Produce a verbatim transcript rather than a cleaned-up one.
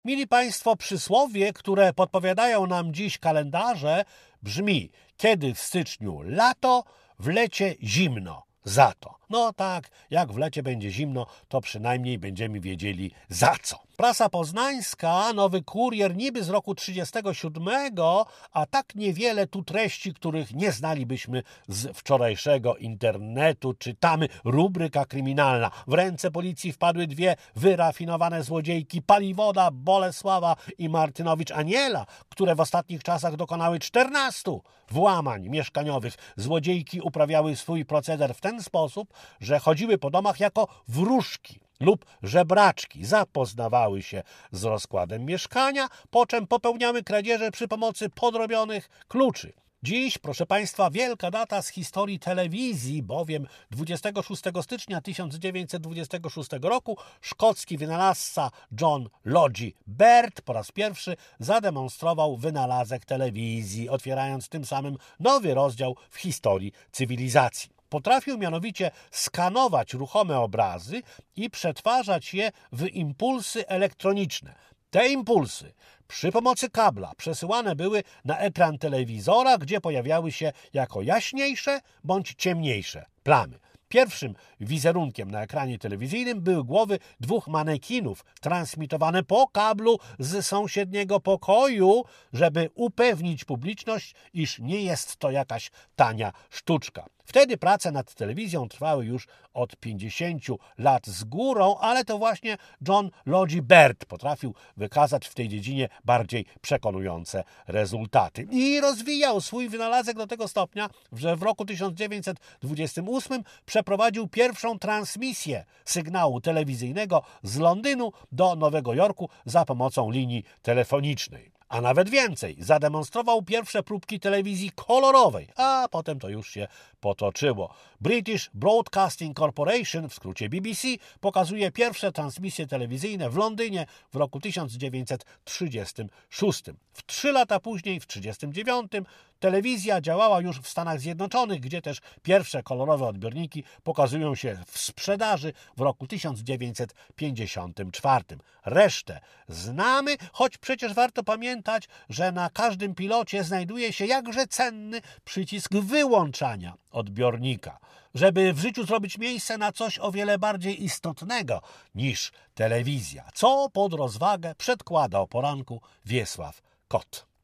Mili Państwo, przysłowie, które podpowiadają nam dziś kalendarze, brzmi: kiedy w styczniu lato, w lecie zimno, za to. No tak, jak w lecie będzie zimno, to przynajmniej będziemy wiedzieli za co. Prasa poznańska, Nowy Kurier, niby z roku trzydziestego siódmego, a tak niewiele tu treści, których nie znalibyśmy z wczorajszego internetu. Czytamy: rubryka kryminalna. W ręce policji wpadły dwie wyrafinowane złodziejki: Paliwoda, Bolesława i Martynowicz Aniela, które w ostatnich czasach dokonały czternastu włamań mieszkaniowych. Złodziejki uprawiały swój proceder w ten sposób, że chodziły po domach jako wróżki lub żebraczki, zapoznawały się z rozkładem mieszkania, po czym popełniały kradzieże przy pomocy podrobionych kluczy. Dziś, proszę Państwa, wielka data z historii telewizji, bowiem dwudziestego szóstego stycznia tysiąc dziewięćset dwudziestego szóstego roku szkocki wynalazca John Logie Baird po raz pierwszy zademonstrował wynalazek telewizji, otwierając tym samym nowy rozdział w historii cywilizacji. Potrafił mianowicie skanować ruchome obrazy i przetwarzać je w impulsy elektroniczne. Te impulsy przy pomocy kabla przesyłane były na ekran telewizora, gdzie pojawiały się jako jaśniejsze bądź ciemniejsze plamy. Pierwszym wizerunkiem na ekranie telewizyjnym były głowy dwóch manekinów transmitowane po kablu z sąsiedniego pokoju, żeby upewnić publiczność, iż nie jest to jakaś tania sztuczka. Wtedy prace nad telewizją trwały już od pięćdziesięciu lat z górą, ale to właśnie John Logie Baird potrafił wykazać w tej dziedzinie bardziej przekonujące rezultaty. I rozwijał swój wynalazek do tego stopnia, że w roku tysiąc dziewięćset dwudziestym ósmym przeprowadził pierwszą transmisję sygnału telewizyjnego z Londynu do Nowego Jorku za pomocą linii telefonicznej. A nawet więcej, zademonstrował pierwsze próbki telewizji kolorowej, a potem to już się potoczyło. British Broadcasting Corporation, w skrócie B B C, pokazuje pierwsze transmisje telewizyjne w Londynie w roku tysiąc dziewięćset trzydziestym szóstym. W trzy lata później, w tysiąc dziewięćset trzydziestym dziewiątym, telewizja działała już w Stanach Zjednoczonych, gdzie też pierwsze kolorowe odbiorniki pokazują się w sprzedaży w roku tysiąc dziewięćset pięćdziesiątym czwartym. Resztę znamy, choć przecież warto pamiętać, że na każdym pilocie znajduje się jakże cenny przycisk wyłączania odbiornika, żeby w życiu zrobić miejsce na coś o wiele bardziej istotnego niż telewizja, co pod rozwagę przedkłada o poranku Wiesław Kot.